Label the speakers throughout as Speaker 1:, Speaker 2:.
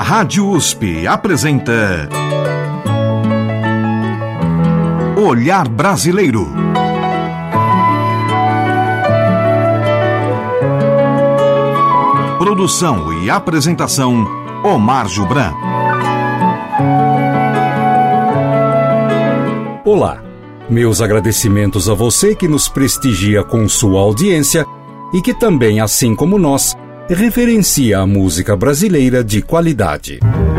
Speaker 1: A Rádio USP apresenta Olhar Brasileiro. Produção e apresentação, Omar Jubran.
Speaker 2: Olá, meus agradecimentos a você que nos prestigia com sua audiência e que também, assim como nós, referencia a música brasileira de qualidade.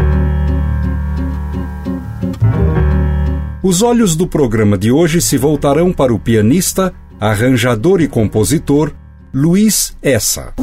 Speaker 2: Os olhos do programa de hoje se voltarão para o pianista, arranjador e compositor Luiz Essa.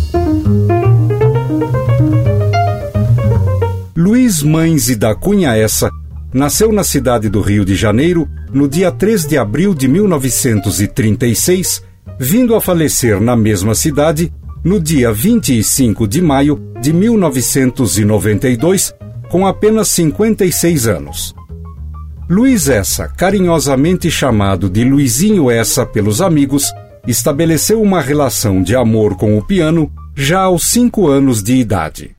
Speaker 2: Luiz Mães da Cunha Essa nasceu na cidade do Rio de Janeiro no dia 3 de abril de 1936, vindo a falecer na mesma cidade no dia 25 de maio de 1992, com apenas 56 anos. Luiz Essa, carinhosamente chamado de Luizinho Essa pelos amigos, estabeleceu uma relação de amor com o piano já aos 5 anos de idade.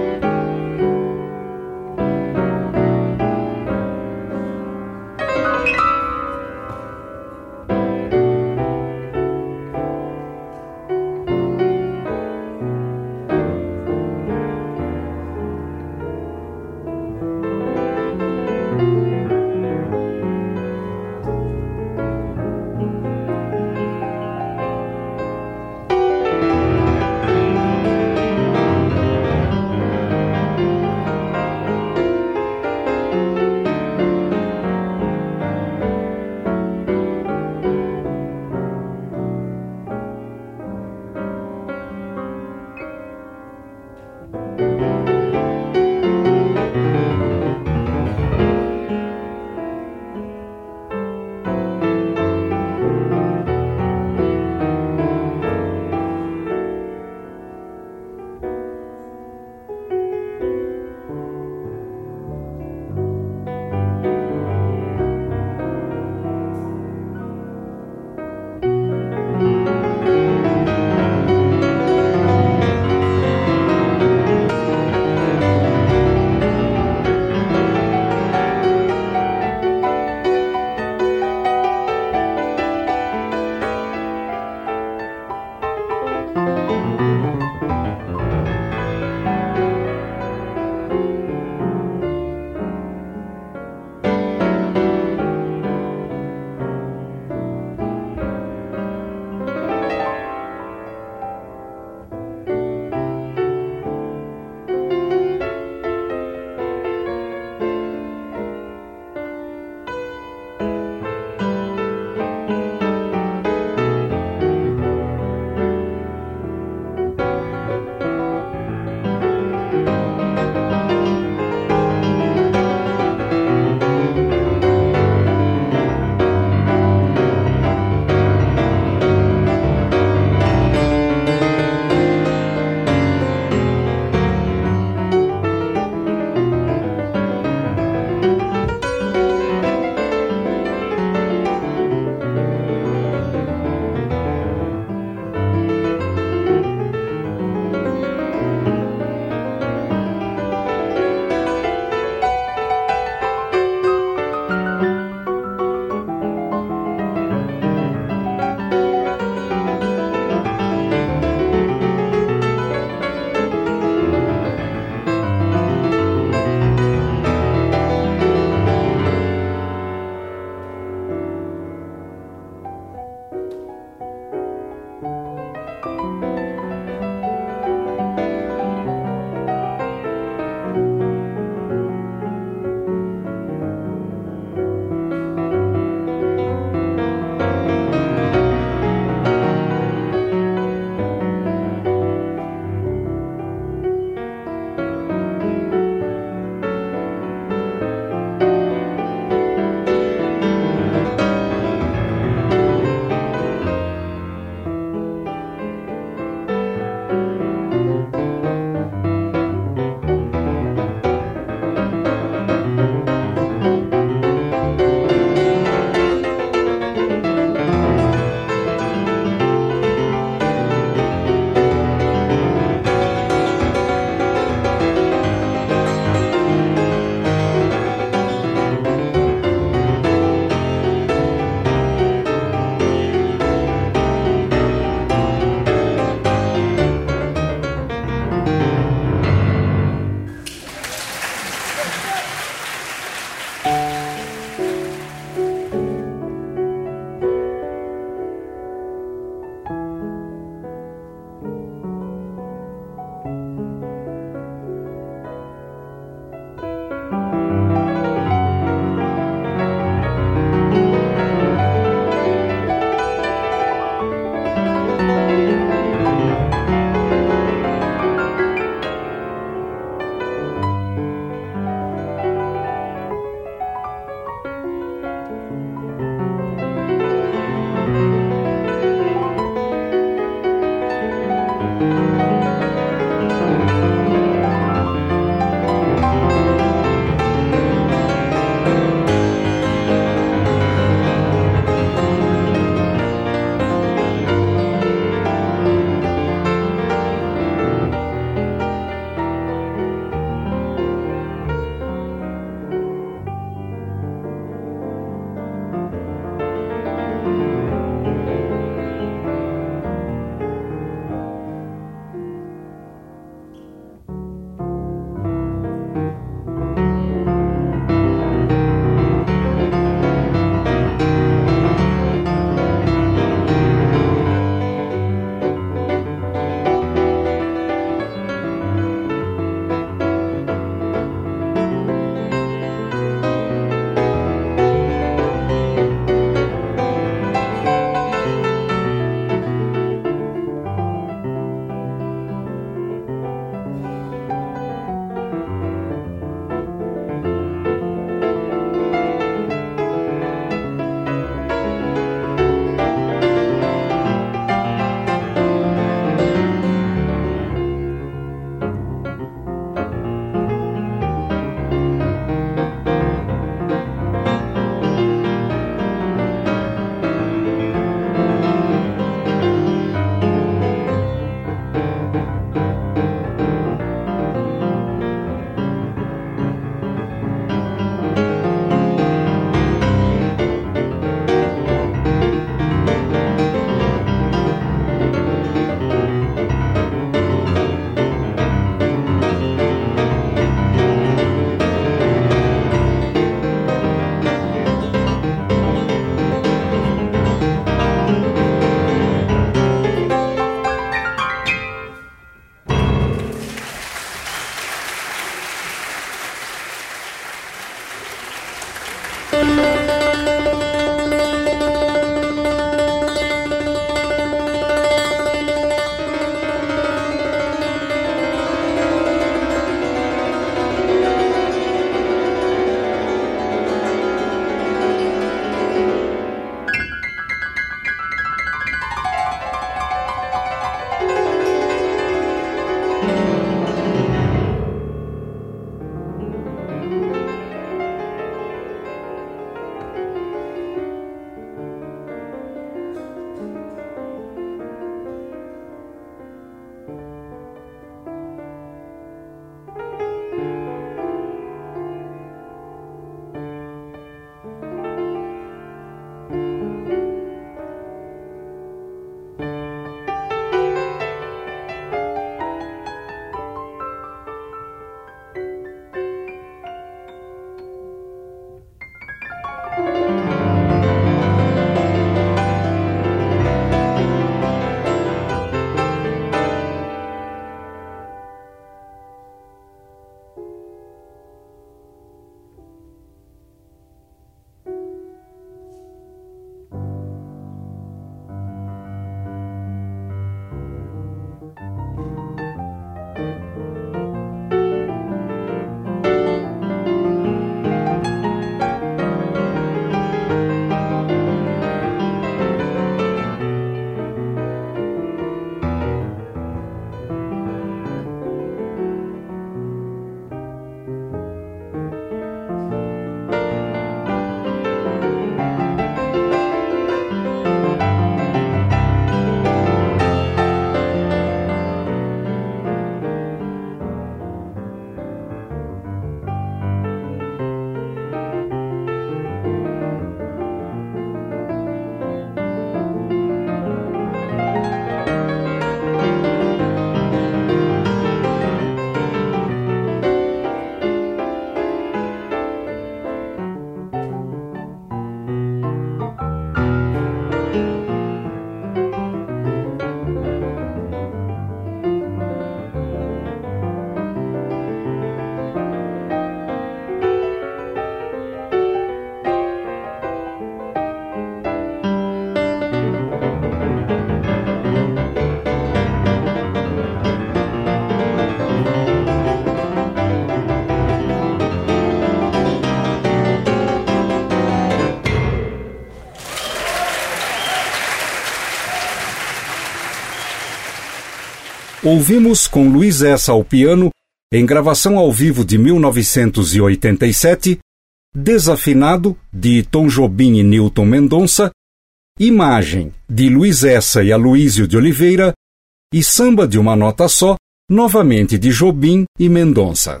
Speaker 2: Ouvimos com Luiz Essa ao piano, em gravação ao vivo de 1987, Desafinado, de Tom Jobim e Newton Mendonça, Imagem, de Luiz Essa e Aloísio de Oliveira, e Samba de uma Nota Só, novamente de Jobim e Mendonça.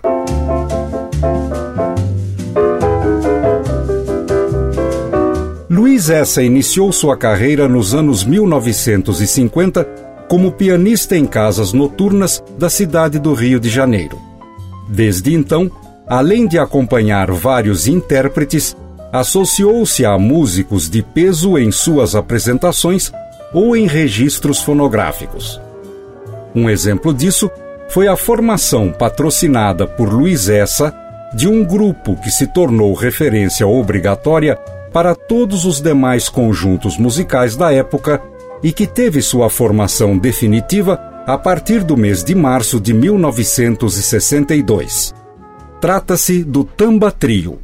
Speaker 2: Luiz Essa iniciou sua carreira nos anos 1950 como pianista em casas noturnas da cidade do Rio de Janeiro. Desde então, além de acompanhar vários intérpretes, associou-se a músicos de peso em suas apresentações ou em registros fonográficos. Um exemplo disso foi a formação patrocinada por Luiz Essa de um grupo que se tornou referência obrigatória para todos os demais conjuntos musicais da época e que teve sua formação definitiva a partir do mês de março de 1962. Trata-se do Tamba Trio.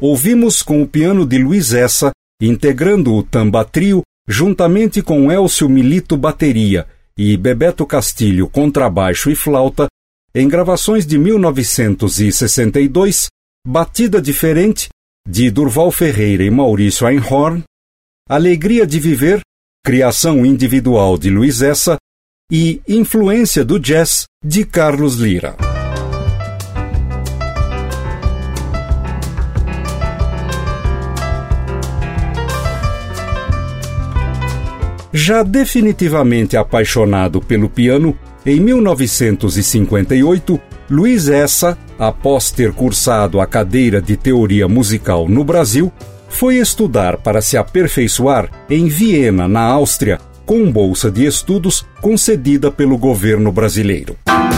Speaker 2: ouvimos com o piano de Luiz Essa, integrando o Tamba Trio, juntamente com Elcio Milito bateria e Bebeto Castilho contrabaixo e flauta, em gravações de 1962, Batida Diferente, de Durval Ferreira e Maurício Einhorn, Alegria de Viver, criação individual de Luiz Essa, e Influência do Jazz, de Carlos Lira. Já definitivamente apaixonado pelo piano, em 1958, Luiz Essa, após ter cursado a cadeira de teoria musical no Brasil, foi estudar para se aperfeiçoar em Viena, na Áustria, com bolsa de estudos concedida pelo governo brasileiro.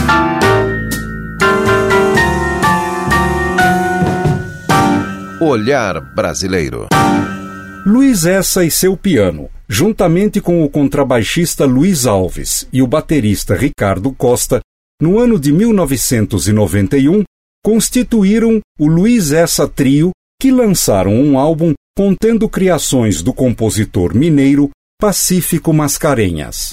Speaker 1: Olhar Brasileiro.
Speaker 2: Luiz Essa e seu piano, juntamente com o contrabaixista Luiz Alves e o baterista Ricardo Costa, no ano de 1991, constituíram o Luiz Essa Trio, que lançaram um álbum contendo criações do compositor mineiro Pacífico Mascarenhas.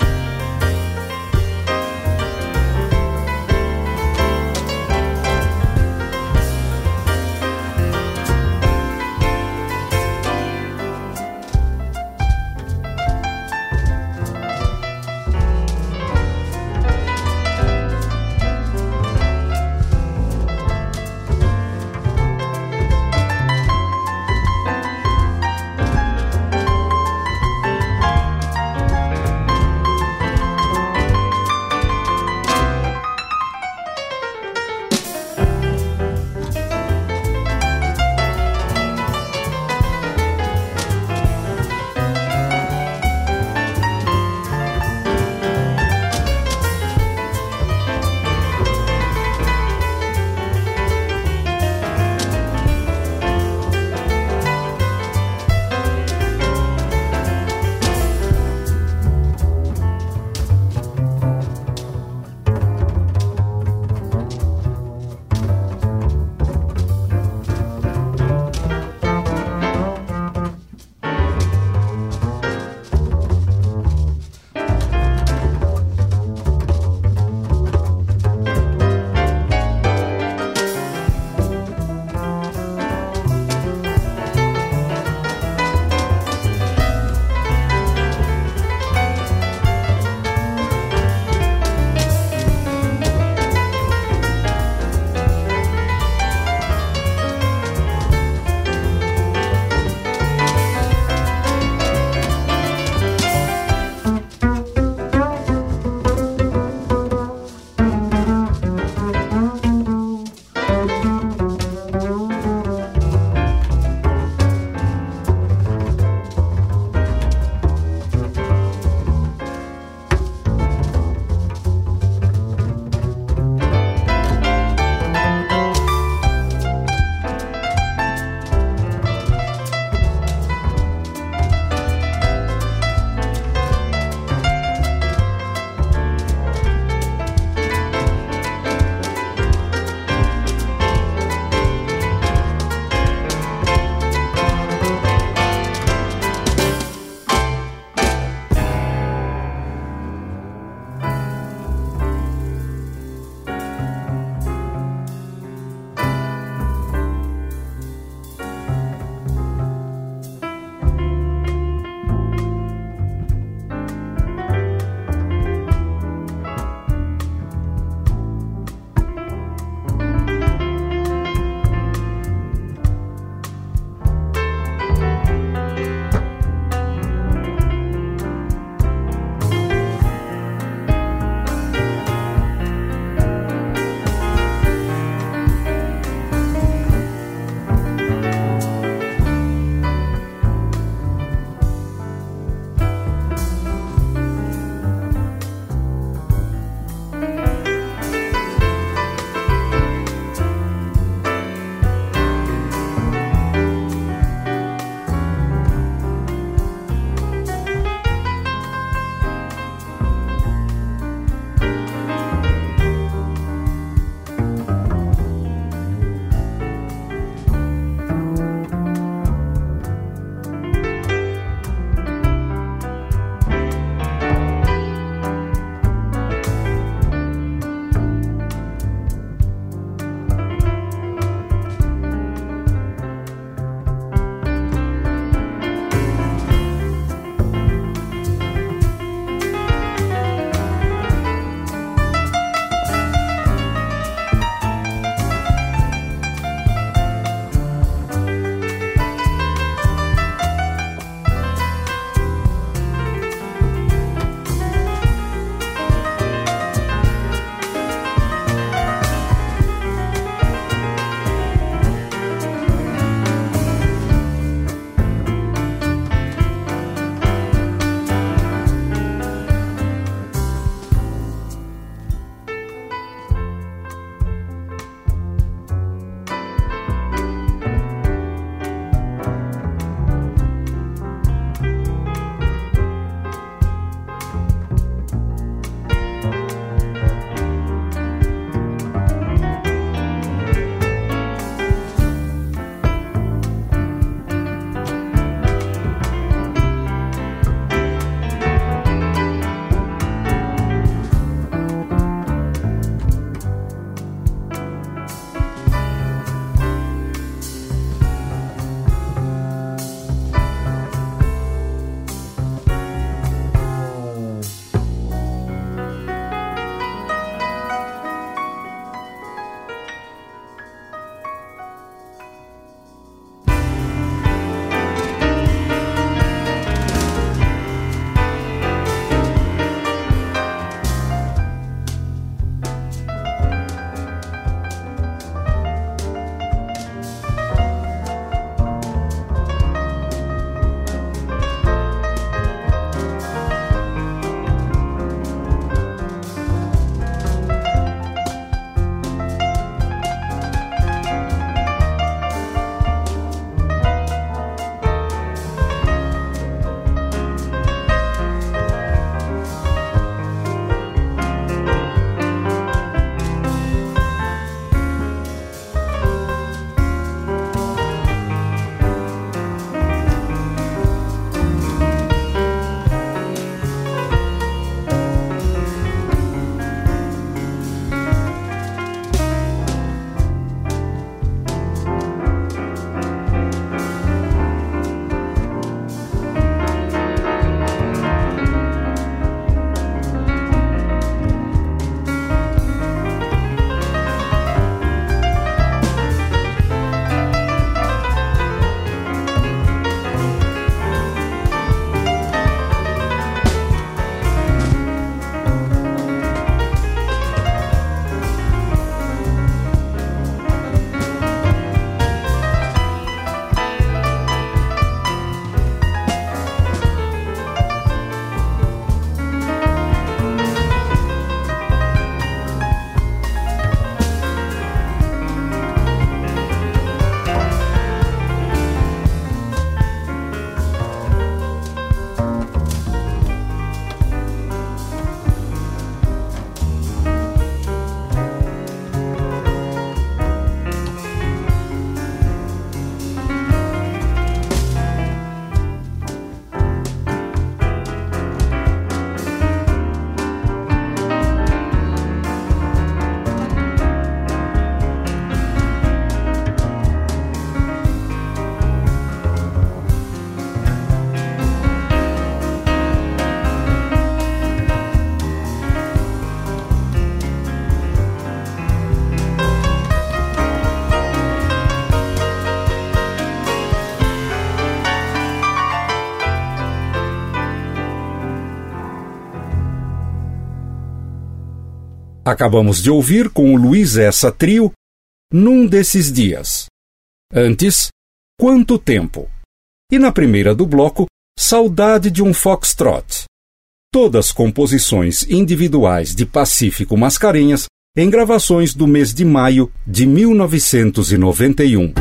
Speaker 2: Acabamos de ouvir com o Luiz Essa Trio, Num Desses Dias. Antes, Quanto Tempo. E na primeira do bloco, Saudade de um Foxtrot. Todas composições individuais de Pacífico Mascarenhas em gravações do mês de maio de 1991.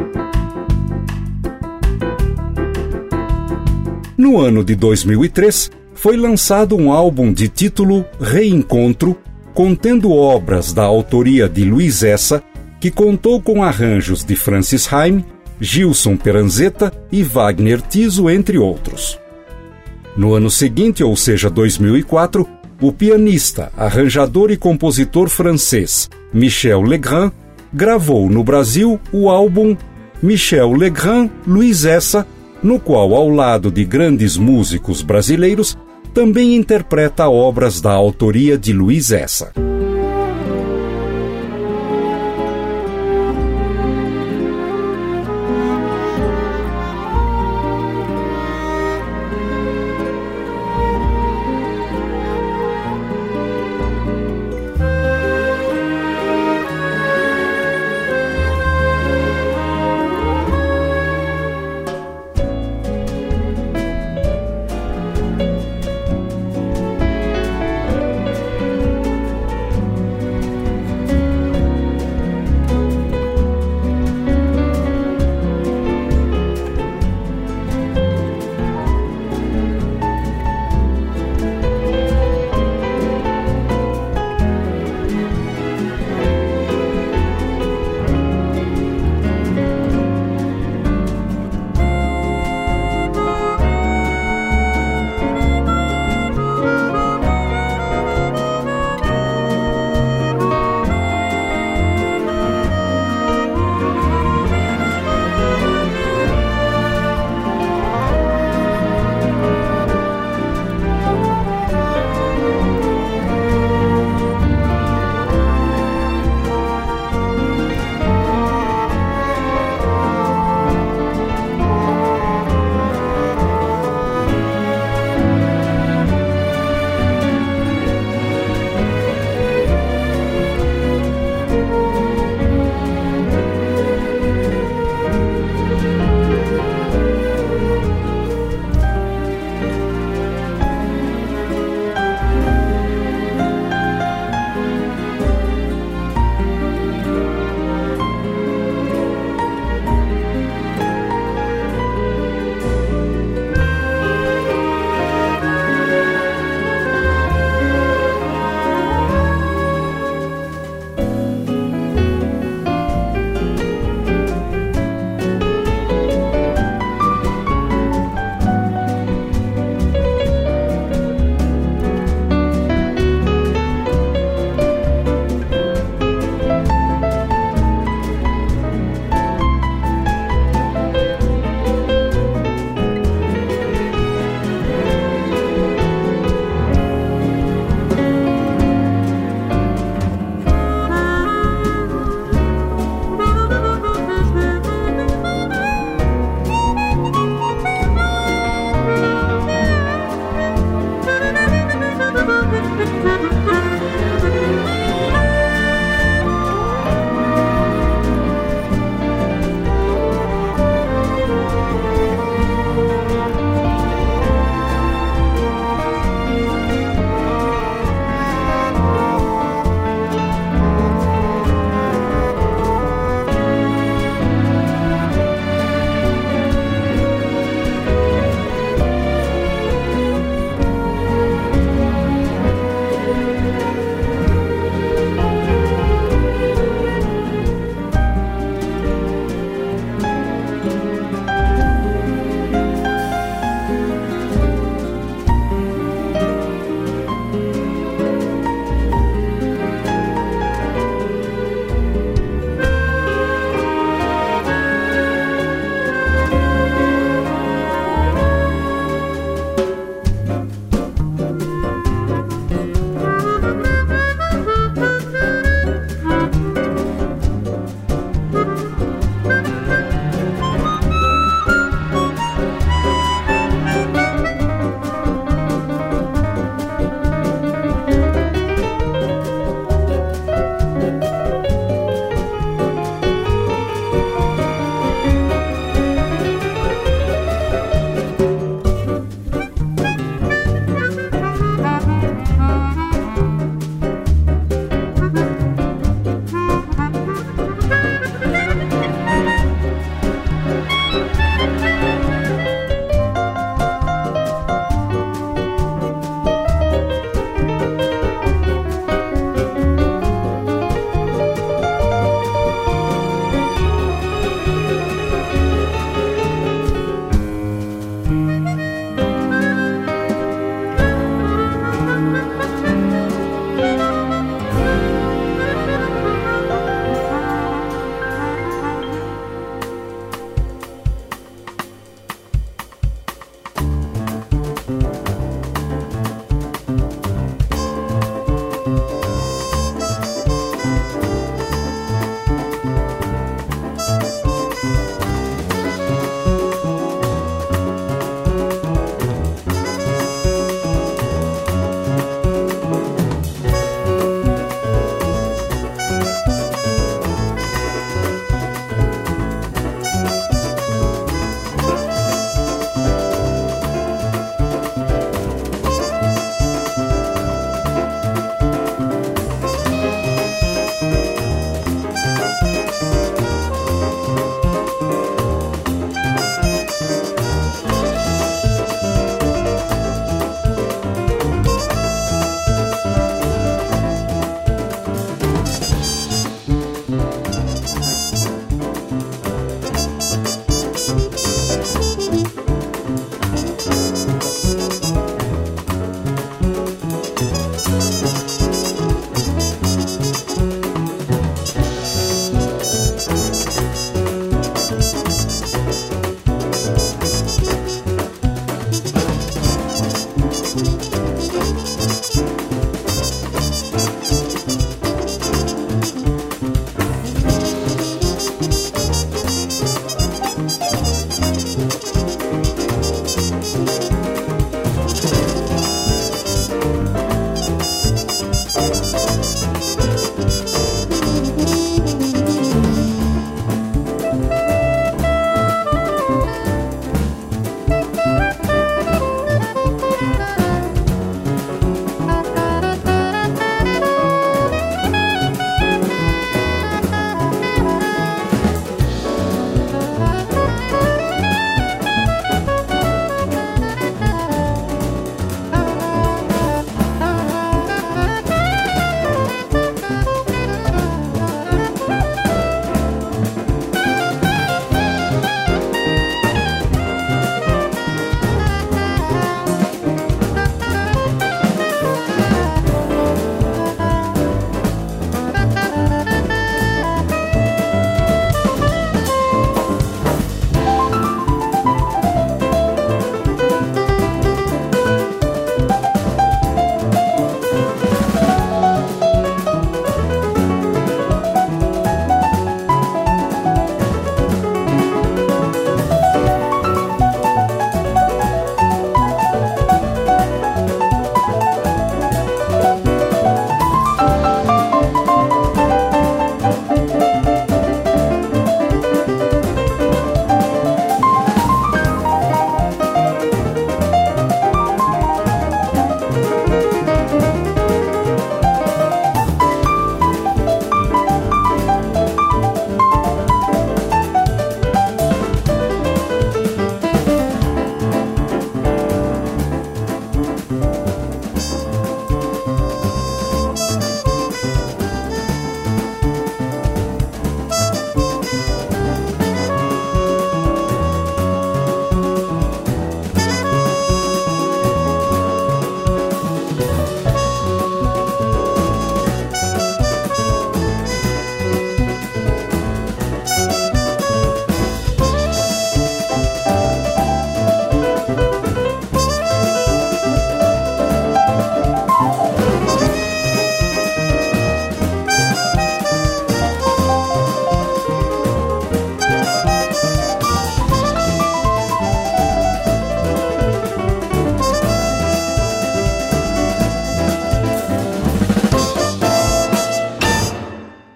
Speaker 2: No ano de 2003, foi lançado um álbum de título Reencontro, contendo obras da autoria de Luiz Essa, que contou com arranjos de Francis Haim, Gilson Peranzetta e Wagner Tiso, entre outros. No ano seguinte, ou seja, 2004, o pianista, arranjador e compositor francês Michel Legrand gravou no Brasil o álbum Michel Legrand Luiz Essa, no qual, ao lado de grandes músicos brasileiros, também interpreta obras da autoria de Luiz Essa.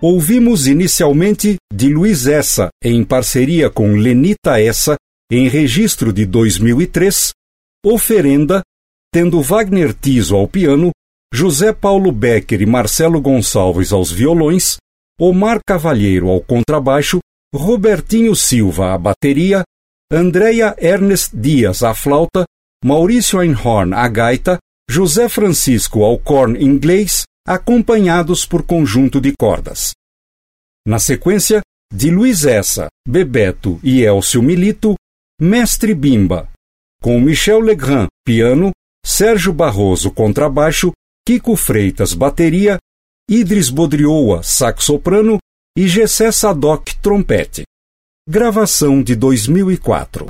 Speaker 2: Ouvimos inicialmente de Luiz Essa, em parceria com Lenita Essa, em registro de 2003, Oferenda, tendo Wagner Tiso ao piano, José Paulo Becker e Marcelo Gonçalves aos violões, Omar Cavalheiro ao contrabaixo, Robertinho Silva à bateria, Andréia Ernest Dias à flauta, Maurício Einhorn à gaita, José Francisco ao corno inglês, acompanhados por conjunto de cordas. Na sequência, de Luiz Essa, Bebeto e Elcio Milito, Mestre Bimba, com Michel Legrand, piano, Sérgio Barroso, contrabaixo, Kiko Freitas, bateria, Idris Bodrioa, sax-soprano e Gessé Sadoc, trompete. Gravação de 2004.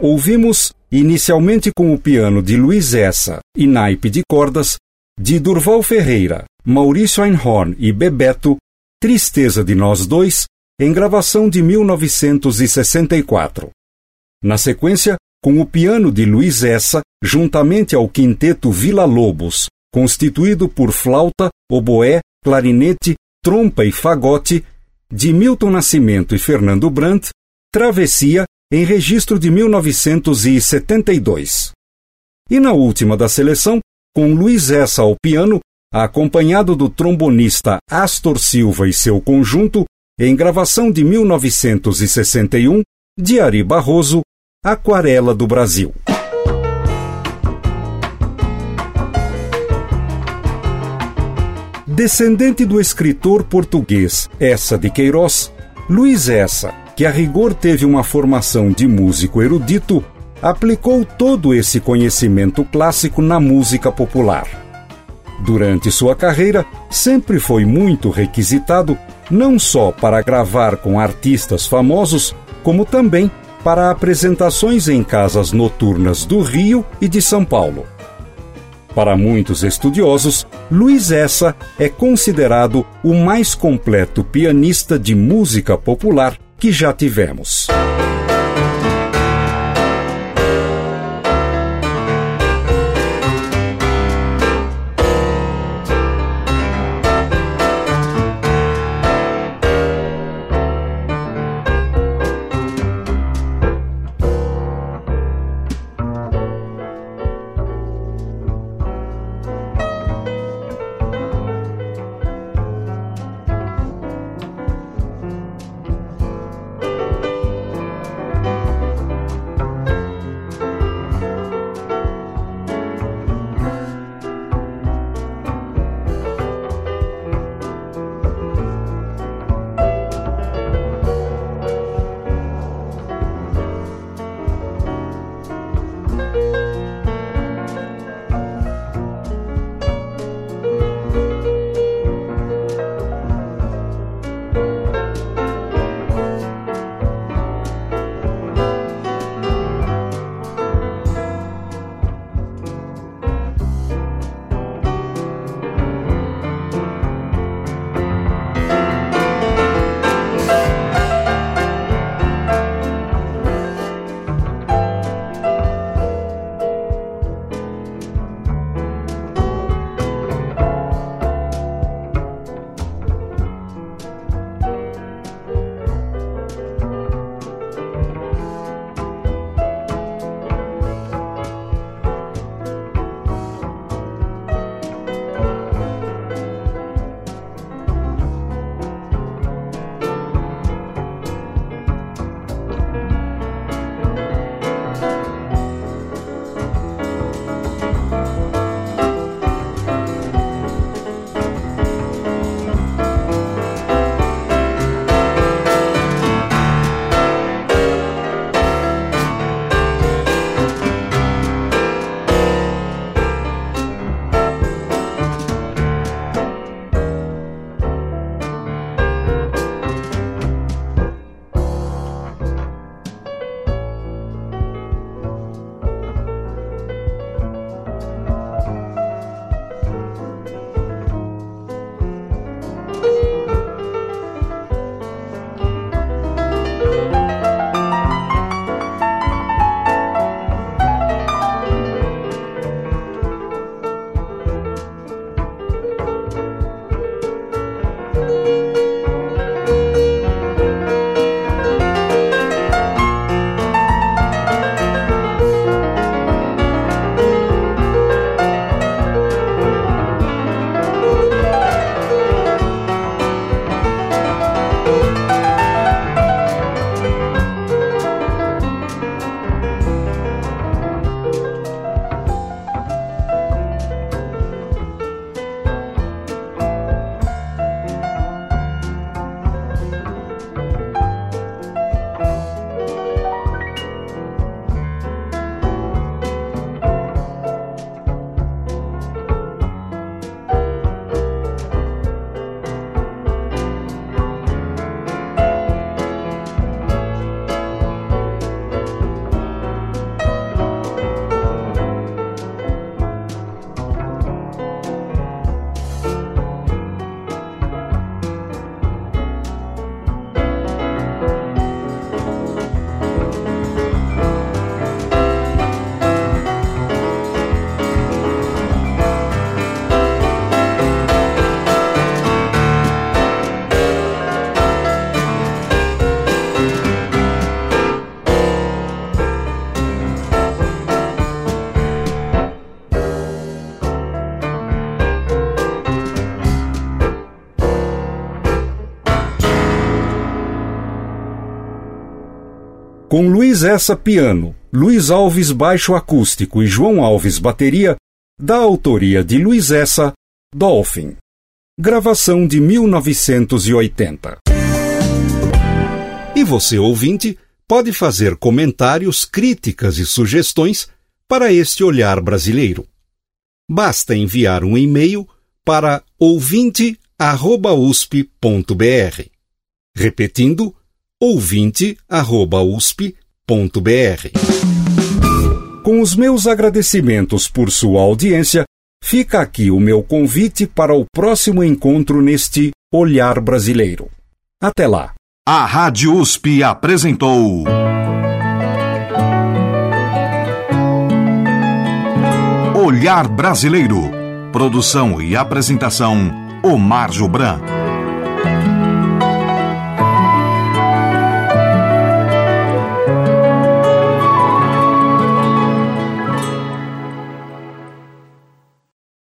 Speaker 2: Ouvimos, inicialmente com o piano de Luiz Essa e naipe de cordas, de Durval Ferreira, Maurício Einhorn e Bebeto, Tristeza de Nós Dois, em gravação de 1964. Na sequência, com o piano de Luiz Essa, juntamente ao quinteto Vila Lobos, constituído por flauta, oboé, clarinete, trompa e fagote, de Milton Nascimento e Fernando Brandt, Travessia, em registro de 1972. E na última da seleção, com Luiz Essa ao piano, acompanhado do trombonista Astor Silva e seu conjunto, em gravação de 1961, de Ari Barroso, Aquarela do Brasil. Descendente do escritor português Essa de Queiroz, Luiz Essa, que a rigor teve uma formação de músico erudito, aplicou todo esse conhecimento clássico na música popular. Durante sua carreira, sempre foi muito requisitado, não só para gravar com artistas famosos, como também para apresentações em casas noturnas do Rio e de São Paulo. Para muitos estudiosos, Luiz Essa é considerado o mais completo pianista de música popular que já tivemos. com Luiz Essa piano, Luiz Alves baixo acústico e João Alves bateria, da autoria de Luiz Essa, Dolphin. Gravação de 1980. E você, ouvinte, pode fazer comentários, críticas e sugestões para este olhar brasileiro. Basta enviar um e-mail para ouvinte@usp.br. Repetindo, ouvinte@usp.br. Com os meus agradecimentos por sua audiência, fica aqui o meu convite para o próximo encontro neste Olhar Brasileiro. Até lá!
Speaker 1: A Rádio USP apresentou Olhar Brasileiro. Produção e apresentação, Omar Jobran.